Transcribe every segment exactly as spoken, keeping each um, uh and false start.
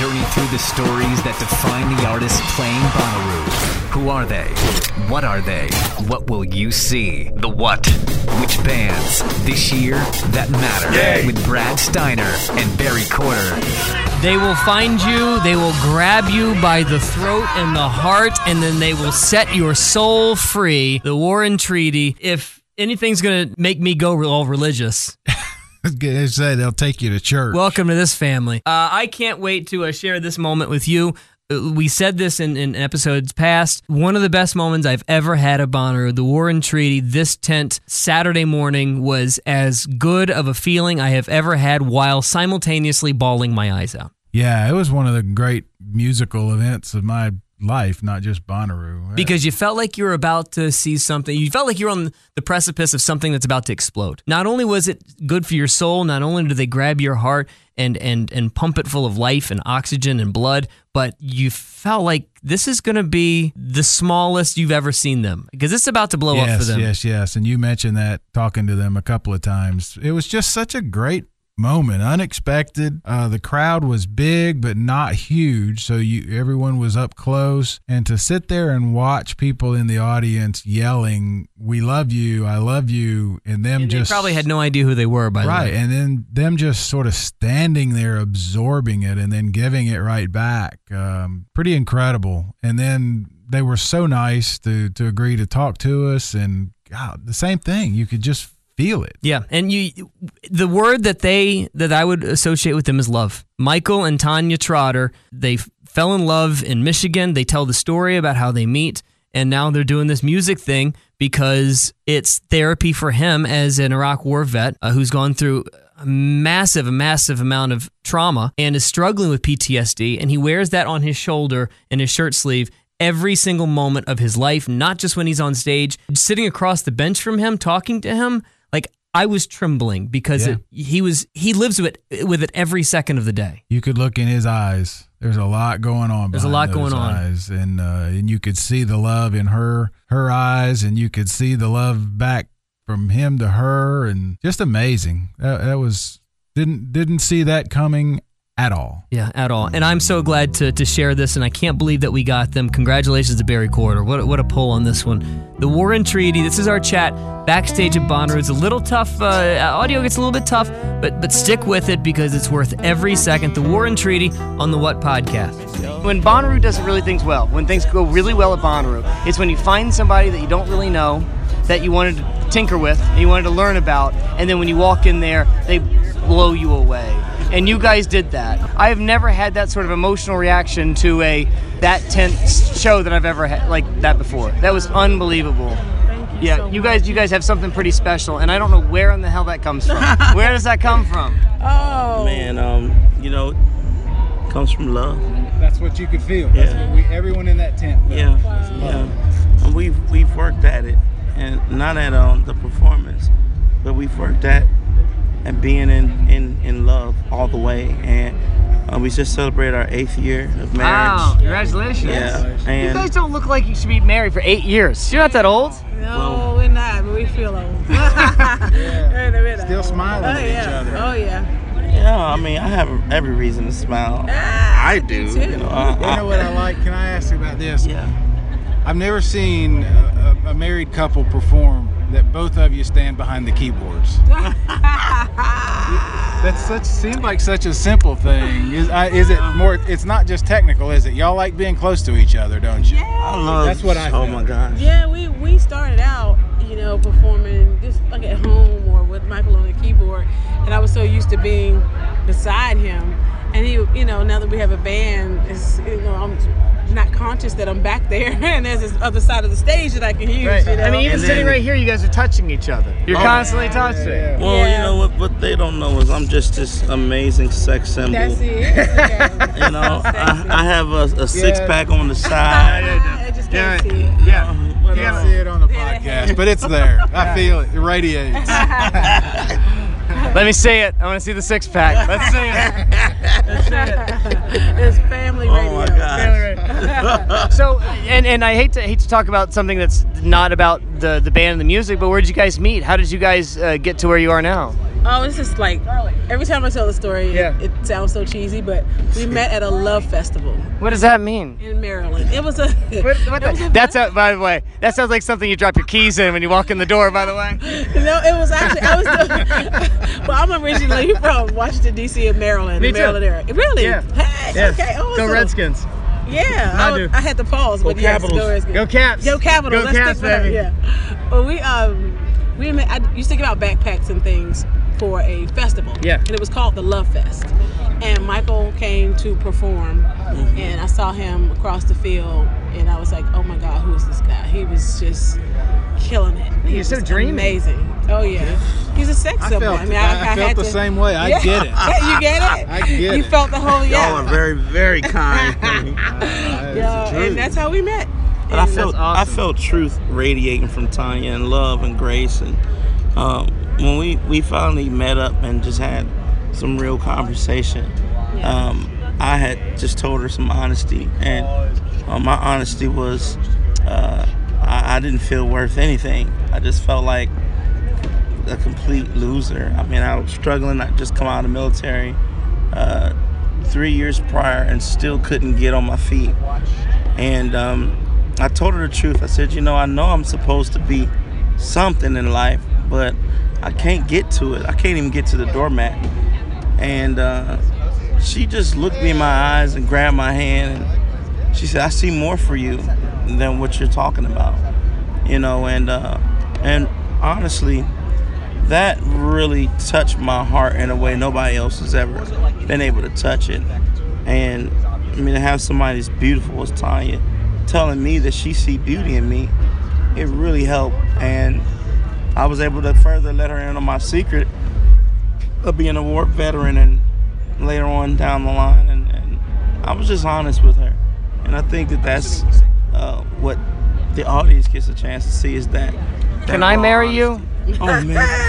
journey through the stories that define the artists playing Bonnaroo. Who are they? What are they? What will you see? The what? Which bands? This year, that matter. Yay. With Brad Steiner and Barry Corder. They will find you, they will grab you by the throat and the heart, and then they will set your soul free. The Warren Treaty. If anything's going to make me go all religious... They say they'll take you to church. Welcome to this family. Uh, I can't wait to uh, share this moment with you. Uh, we said this in, in episodes past. One of the best moments I've ever had at Bonnaroo, the Warren Treaty, this tent Saturday morning was as good of a feeling I have ever had while simultaneously bawling my eyes out. Yeah, it was one of the great musical events of my life, not just Bonnaroo. Because you felt like you were about to see something. You felt like you were on the precipice of something that's about to explode. Not only was it good for your soul, not only do they grab your heart and and and pump it full of life and oxygen and blood, but you felt like this is going to be the smallest you've ever seen them. Because it's about to blow yes, up for them. Yes, yes, yes. And you mentioned that talking to them a couple of times. It was just such a great moment, unexpected. Uh, the crowd was big but not huge, so you everyone was up close. And to sit there and watch people in the audience yelling, "We love you, I love you," and them and just they probably had no idea who they were by the way. Right, and then them just sort of standing there absorbing it and then giving it right back. Um, pretty incredible. And then they were so nice to to agree to talk to us, and God, the same thing. You could just feel it. Yeah, and you, the word that they that I would associate with them is love. Michael and Tanya Trotter, they fell in love in Michigan. They tell the story about how they meet, and now they're doing this music thing because it's therapy for him as an Iraq war vet uh, who's gone through a massive, a massive amount of trauma and is struggling with P T S D, and he wears that on his shoulder and his shirt sleeve every single moment of his life, not just when he's on stage. Sitting across the bench from him, talking to him, like I was trembling because yeah. it, he was he lives with it, with it every second of the day. You could look in his eyes. There's a lot going on. There's a lot going on, eyes. and uh, and you could see the love in her her eyes, and you could see the love back from him to her, and just amazing. That, that was didn't didn't see that coming at all. Yeah, at all. And I'm so glad to to share this, and I can't believe that we got them. Congratulations to Barry Corder. What, what a pull on this one. The Warren Treaty, this is our chat backstage at Bonnaroo. It's a little tough. Uh, audio gets a little bit tough, but but stick with it because it's worth every second. The Warren Treaty on the What Podcast. When Bonnaroo does really things well, when things go really well at Bonnaroo, it's when you find somebody that you don't really know, that you wanted to tinker with, and you wanted to learn about, and then when you walk in there, they blow you away. And you guys did that. I have never had that sort of emotional reaction to a that tense show that I've ever had like that before. That was unbelievable. Thank you yeah, so you guys, you guys have something pretty special, and I don't know where in the hell that comes from. Where does that come from? Oh man, um, you know, it comes from love. That's what you could feel. Yeah. That's what we, everyone in that tent felt. Yeah, wow. yeah. And we've we've worked at it, and not at um the performance, but we've worked at. And being in, in, in love all the way, and uh, we just celebrated our eighth year of marriage. Wow! Congratulations! Yeah, and you guys don't look like you should be married for eight years. You're not that old. No, well, we're not, but we feel old. yeah. Still smiling oh, at yeah. each other. Oh yeah. Yeah, I mean, I have every reason to smile. Ah, I do. me too. You know, uh, You know what I like? Can I ask you about this? Yeah. I've never seen a, a, a married couple perform that both of you stand behind the keyboards. That's such seems like such a simple thing. Is I, is it more? It's not just technical, is it? Y'all like being close to each other, don't you? Yeah. I love. That's what I Oh feel. my gosh. Yeah, we we started out, you know, performing just like at home or with Michael on the keyboard, and I was so used to being beside him, and he, you know, now that we have a band, it's, you know, I'm not conscious that I'm back there, and there's this other side of the stage that I can use. Right. You know? I mean, even And sitting then- right here, you guys are touching each other. You're Oh. constantly touching. Yeah. Well, Yeah. you know what? What they don't know is I'm just this amazing sex symbol. That's it. Okay. You know, I, I have a, a six Yeah. pack on the side. I just Yeah. can't see it. Yeah. You can't see it on the podcast, but it's there. I feel it. It radiates. Let me see it. I want to see the six pack. Let's see it. Let's see it. It's family radio. Oh my gosh. So, and and I hate to hate to talk about something that's not about the the band and the music, but where did you guys meet? How did you guys uh, get to where you are now? Oh, it's just like every time I tell the story, Yeah. it, it sounds so cheesy, but we met at a love festival What does that mean? in Maryland. It was a. What, what it was the, a that's a, by the way, that sounds like something you drop your keys in when you walk in the door, by the way. No, it was actually I was. The, well, I'm originally from Washington D C and Maryland, Me the too. Maryland area. Really? Yeah. Hey, Yes. okay. Oh, Go so- Redskins. Yeah, I I, do. was, I had to pause, but Go yes, Capitals. go Redskins. Go Caps. Go Capitals. Go Let's Caps, stick with baby. that. Yeah. Well, we um we met, I used to give out backpacks and things for a festival. Yeah. And it was called the Love Fest. And Michael came to perform, Mm-hmm. and I saw him across the field, and I was like, oh my God, who is this guy? He was just killing it. He He's so was dreamy. Amazing. Oh yeah. He's a sex I symbol. felt, I mean, I, I, I felt had the to, same way. I Yeah. get it. Yeah, you get it. I get You it. felt the whole yeah. Y'all are very, very kind. Yeah, and that's how we met. But I And felt That's awesome. I felt truth radiating from Tanya, and love and grace, and um, when we, we finally met up and just had some real conversation, um, I had just told her some honesty, and uh, my honesty was uh, I, I didn't feel worth anything. I just felt like a complete loser. I mean, I was struggling. I just come out of the military uh, three years prior and still couldn't get on my feet, and um, I told her the truth. I said, you know, I know I'm supposed to be something in life, but I can't get to it. I can't even get to the doormat. And uh, she just looked me in my eyes and grabbed my hand, and she said, I see more for you than what you're talking about. You know, and uh, and honestly, that really touched my heart in a way nobody else has ever been able to touch it. And I mean, to have somebody as beautiful as Tanya telling me that she see beauty in me, it really helped. And I was able to further let her in on my secret of being a war veteran, and later on down the line, and, and I was just honest with her. And I think that that's uh, what the audience gets a chance to see, is that, that Can I raw marry you? honesty. Oh man, of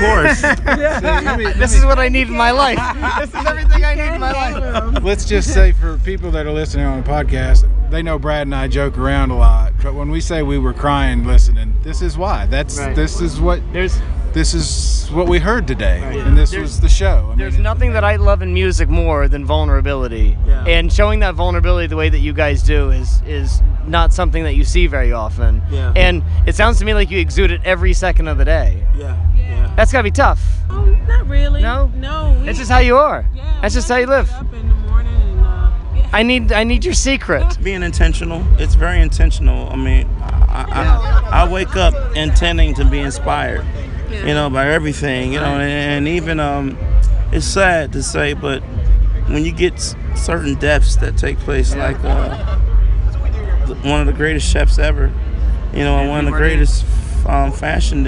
course. This is what I need in my life. This is everything I need in my life. Let's just say, for people that are listening on the podcast, they know Brad and I joke around a lot. But when we say we were crying listening, this is why. That's Right. this is what There's this is what we heard today, Right. and this There's- was the show. I There's mean, nothing that I love in music more than vulnerability. Yeah. And showing that vulnerability the way that you guys do is is not something that you see very often. Yeah. And it sounds to me like you exude it every second of the day. Yeah, yeah. That's gotta be tough. Oh, not really. No? No. We, It's just how you are. yeah, That's we just how you have to live. get up in the morning and, uh, yeah. I need I need your secret. Being intentional, it's very intentional. I mean, I, I, I wake up intending to be inspired, you know, by everything, you know, and, and even, um, it's sad to say, but when you get s- certain deaths that take place, like uh, the- one of the greatest chefs ever, you know, and one of the greatest um, fashion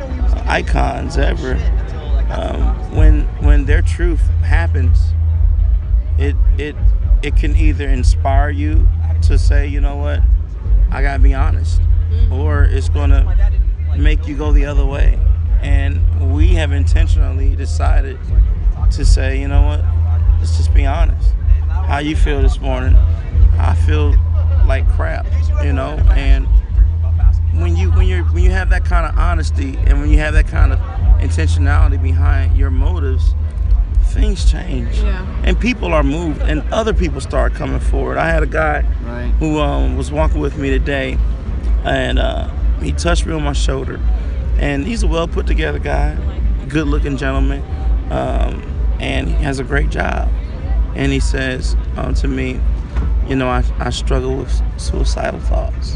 icons ever, um, when when their truth happens, it it it can either inspire you to say, you know what, I gotta be honest, or it's gonna make you go the other way. And we have intentionally decided to say, you know what, let's just be honest. How you feel this morning? I feel like crap, you know. And when you when you when you have that kind of honesty, and when you have that kind of intentionality behind your motives, things change. Yeah. And people are moved, and other people start coming forward. I had a guy Right. who um, was walking with me today, and uh, he touched me on my shoulder. And he's a well put together guy, good looking gentleman, um, and he has a great job. And he says um, to me, you know, I, I struggle with suicidal thoughts.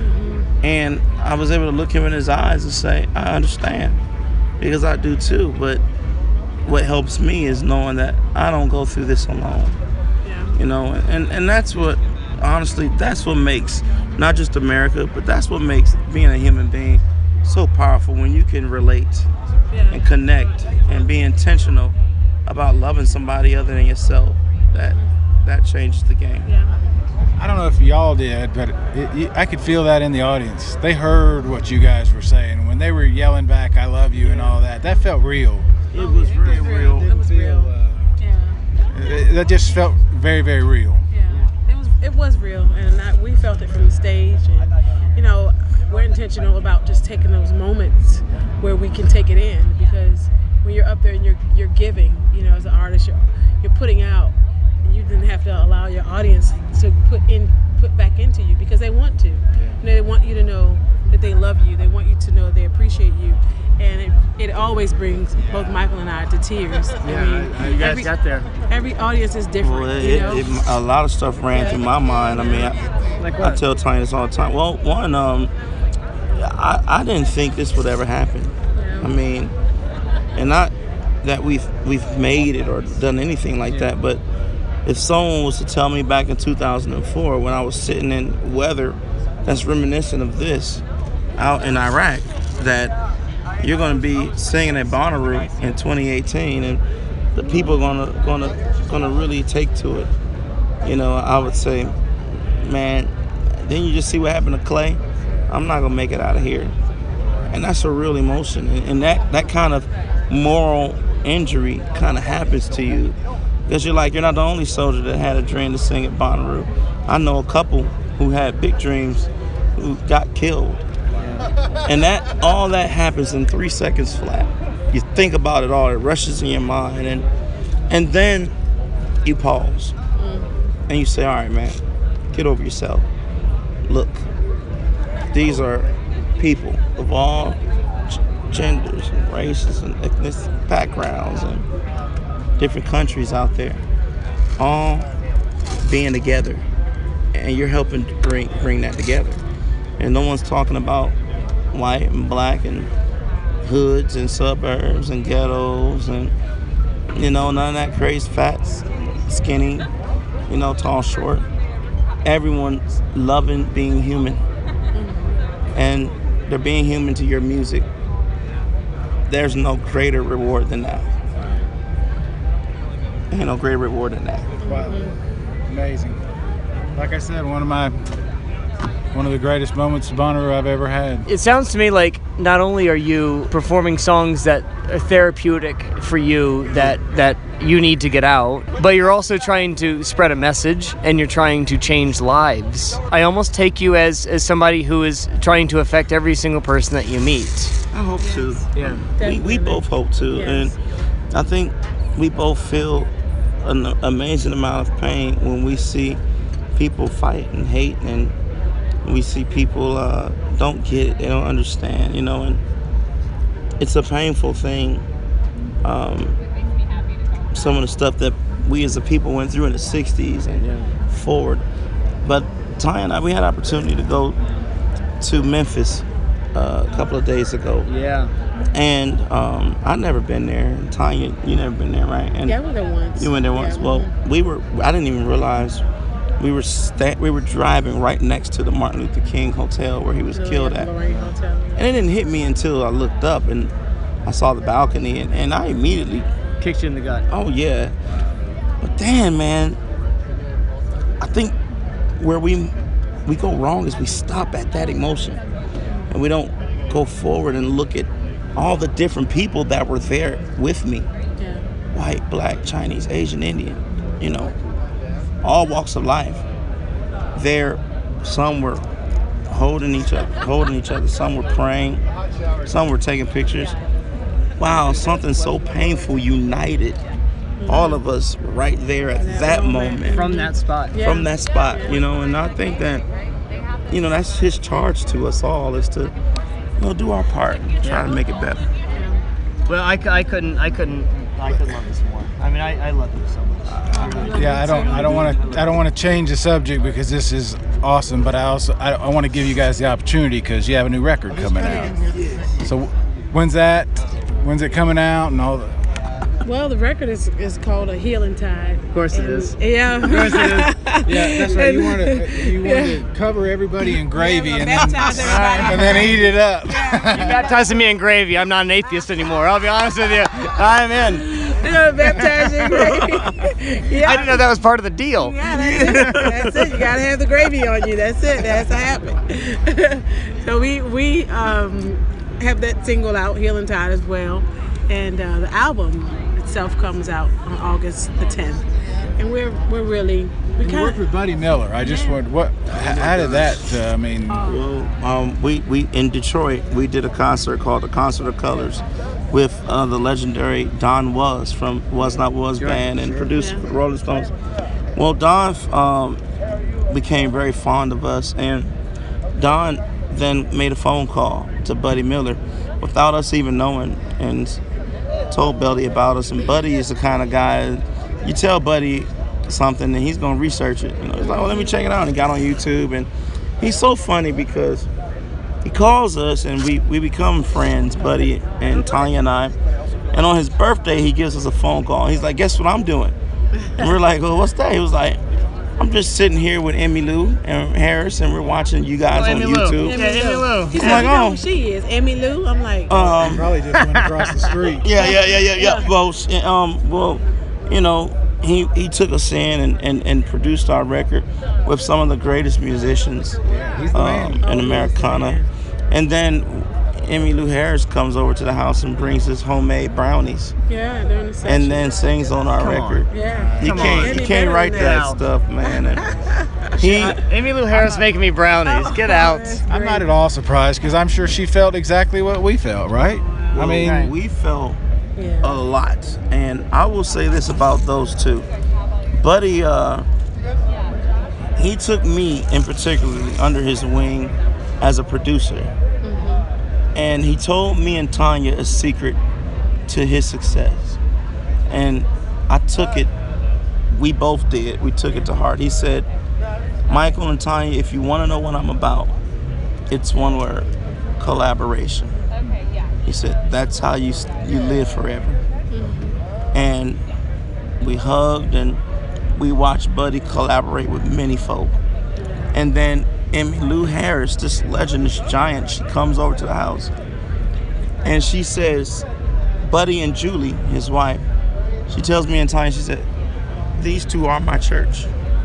And I was able to look him in his eyes and say, I understand, because I do too. But what helps me is knowing that I don't go through this alone. Yeah. You know, and, and that's what, honestly, that's what makes not just America, but that's what makes being a human being so powerful, when you can relate Yeah. and connect and be intentional about loving somebody other than yourself. That that changes the game. Yeah. I don't know if y'all did, but it, it, I could feel that in the audience. They heard what you guys were saying when they were yelling back, "I love you" and all that. That felt real. It was It very was real. real. It was real. Uh, Yeah. it- that just felt very, very real. Yeah, it was it was real, and I, we felt it from the stage. And you know, we're intentional about just taking those moments where we can take it in, because when you're up there and you're you're giving, you know, as an artist, you're you're putting out. You didn't have to allow your audience to put in put back into you because they want to. Yeah. You know, they want you to know that they love you. They want you to know they appreciate you. And it, it always brings both Michael and I to tears. Yeah, I mean, I, you guys every, got there. Every audience is different. Well, it, you know? it, it, a lot of stuff ran through my mind. I mean, I, Like what? I tell Tanya this all the time. Well, one, um, I, I didn't think this would ever happen. Yeah. I mean, and not that we've we've made it or done anything like Yeah. that, but if someone was to tell me back in two thousand four when I was sitting in weather that's reminiscent of this out in Iraq, that you're going to be singing at Bonnaroo in twenty eighteen and the people are going to going to going to really take to it, you know, I would say, man, then you just see what happened to Clay. I'm not going to make it out of here. And that's a real emotion. And, and that, that kind of moral injury kind of happens to you. Because you're like, you're not the only soldier that had a dream to sing at Bonnaroo. I know a couple who had big dreams who got killed. And that all that happens in three seconds flat. You think about it all, it rushes in your mind, and and then you pause. And you say, all right, man, get over yourself. Look, these are people of all g- genders and races and ethnic backgrounds and different countries out there, all being together, and you're helping to bring bring that together. And no one's talking about white and black and hoods and suburbs and ghettos and, you know, none of that crazy, fat, skinny, you know, tall, short. Everyone's loving being human, and they're being human to your music. There's no greater reward than that. Ain't no greater reward than that. Wow, amazing. Like I said, one of my one of the greatest moments of Bonnaroo I've ever had. It sounds to me like not only are you performing songs that are therapeutic for you, that that you need to get out, but you're also trying to spread a message and you're trying to change lives. I almost take you as, as somebody who is trying to affect every single person that you meet. I hope to. Yeah. We, we both hope to. Yes. And I think we both feel an amazing amount of pain when we see people fight and hate, and we see people uh, don't get it, they don't understand, you know, and it's a painful thing. Um, some of the stuff that we as a people went through in the sixties and Yeah. forward. But Ty and I, we had opportunity to go to Memphis uh, a couple of days ago. Yeah. And um, I'd never been there. And Tanya, you never been there, right? And Yeah, I went there once. you went there once. Yeah, Well, mhm. we were. I didn't even realize we were sta- we were driving right next to the Martin Luther King Hotel where he was The killed at. Lorraine Hotel. And it didn't hit me until I looked up and I saw the balcony, and, and I immediately, Kicks you in the gut. oh yeah. But damn, man, I think where we we go wrong is we stop at that emotion, and we don't go forward and look at all the different people that were there with me. Yeah. White, black, Chinese, Asian, Indian, you know, all walks of life. There, some were holding each other, holding each other. Some were praying. Some were taking pictures. Wow, something so painful united all of us right there at That that moment. moment. From that spot. Yeah. From that spot, you know, and I think that, you know, that's his charge to us all, is to, you know, do our part, try to make it better. Well, I, I couldn't, I couldn't, I couldn't love this more. I mean, I, I love you so much. Yeah, I don't, I don't want to, I don't want to change the subject because this is awesome. But I also, I, I want to give you guys the opportunity because you have a new record coming out. So, when's that? When's it coming out? And all the. Well, the record is, is called A Healing Tide. Of course it And- is. Yeah. Of course it is. Yeah, that's right. You want to, you want Yeah. to cover everybody in gravy Yeah, and then, baptize everybody. and then eat it up. You baptizing me in gravy. I'm not an atheist anymore. I'll be honest with you. I'm in. Yeah, baptize your gravy. Yeah. I didn't know that was part of the deal. Yeah, that's it. That's it. You gotta have the gravy on you. That's it. That's what happened. So we we um, have that single out, Healing Tide, as well, and uh, the album itself comes out on August the tenth, and we're we're really we You kind worked of with Buddy Miller. I just want what? How did that? Uh, I mean, Well, um, we, we in Detroit, we did a concert called the Concert of Colors, with uh, the legendary Don Was from Was Not Was Sure, band and sure. producer Yeah. for the Rolling Stones. Well, Don um, became very fond of us, and Don then made a phone call to Buddy Miller without us even knowing, and told Buddy about us. And Buddy is the kind of guy, you tell Buddy something and he's gonna research it. You know, he's like, well, let me check it out. And he got on YouTube, and he's so funny because he calls us and we, we become friends, Buddy and Tanya and I. And on his birthday, he gives us a phone call. He's like, guess what I'm doing? And we're like, well, what's that? He was like, I'm just sitting here with Emmylou and Harris, and we're watching you guys Oh, on Emmylou. YouTube. Yeah, Emmylou. He I'm said, like, you know oh. who she is, Emmylou. I'm like, Um, Probably just went across the street. Yeah, yeah, yeah, yeah, yeah. Well, sh- um, well, you know, he he took us in and, and, and produced our record with some of the greatest musicians He's the um, man. in Americana. And then Emmylou Harris comes over to the house and brings us homemade brownies, yeah, during the session. and then sings on our Come on. record. yeah. You Come can't on. you Any can't better write than that that. stuff, man. And he Emmylou Harris making me brownies. Get out. I'm not at all surprised because I'm sure she felt exactly what we felt, right? I mean, Right. we felt Yeah. a lot, and I will say this about those two. Buddy, uh, he took me in particularly under his wing as a producer, and he told me and Tanya a secret to his success, and I took it. We both did. We took it to heart. He said, "Michael and Tanya, if you want to know what I'm about, it's one word: collaboration." He said, "That's how you you live forever." And we hugged and we watched Buddy collaborate with many folk. And then Emmylou Harris, this legend, this giant, she comes over to the house and she says, Buddy and Julie, his wife, she tells me in time, she said, these two are my church.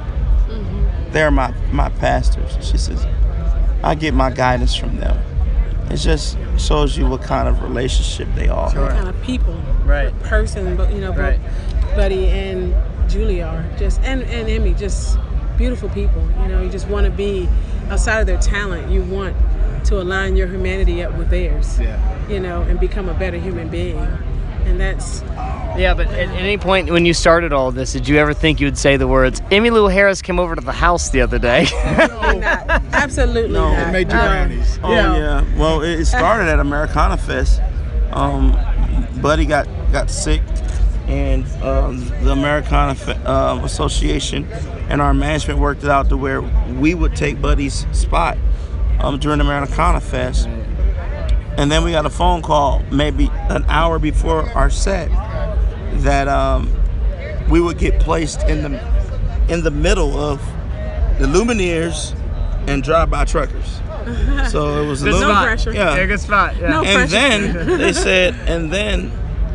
They're my, my pastors. She says, I get my guidance from them. It just shows you what kind of relationship they are. What kind of people, Right. person, but you know, both Right. Buddy and Julie are just, and and Emmy, just beautiful people. You know, you just want to be outside of their talent. You want to align your humanity up with theirs. Yeah. You know, and become a better human being. And that's Yeah, but at any point when you started all this, did you ever think you would say the words, Emmylou Harris came over to the house the other day? not, absolutely No. not. It made you No. brownies. Oh Yeah. yeah. Well, it it started at Americana Fest. Um, Buddy got got sick, and um, the Americana Fe- um, Association and our management worked it out to where we would take Buddy's spot um, during Americana Fest. And then we got a phone call maybe an hour before our set that um, we would get placed in the in the middle of the Lumineers and drive-by truckers. So it was a There's little no pressure. Yeah. good spot. Yeah. No And pressure. then they said, and then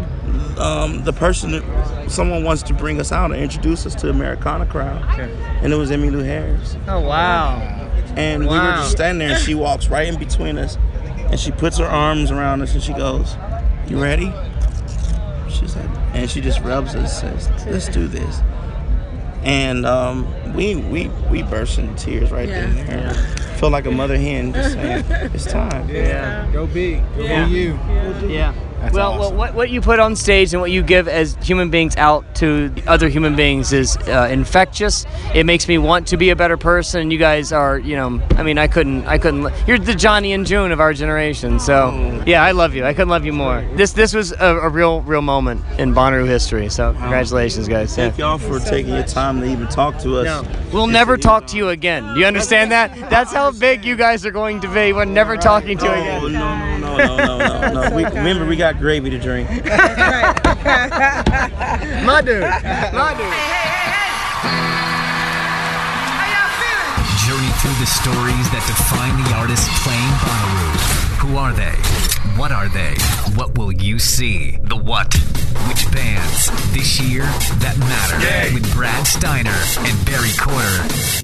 um, the person, that, someone wants to bring us out and introduce us to the Americana crowd, and it was Emmylou Harris. Oh, wow. And we were Wow. just standing there, and she walks right in between us, and she puts her arms around us, and she goes, "You ready?" She said, and she just rubs us, says, "Let's do this." And um, we we we burst into tears right Yeah. then and there. Felt like a mother hen just saying, "It's time." Yeah. Go be. Go Yeah. be you. Yeah. That's well, well, awesome. what, what you put on stage and what you give as human beings out to other human beings is uh, infectious. It makes me want to be a better person. You guys are, you know, I mean, I couldn't, I couldn't. li- You're the Johnny and June of our generation. So, yeah, I love you. I couldn't love you more. This, this was a, a real, real moment in Bonnaroo history. So, congratulations, guys. Yeah. Thank y'all for taking your time to even talk to us. No, we'll never talk to you again. Do you understand that? That's how big you guys are going to be. We're never talking to you Oh, again. no, no, no, no, no, no, no. We, remember, we got gravy to drink. My dude. My dude. Journey through the stories that define the artists playing Bonnaroo. Who are they? What are they? What will you see? The what? Which bands this year that matter? With Brad Steiner and Barry Corder.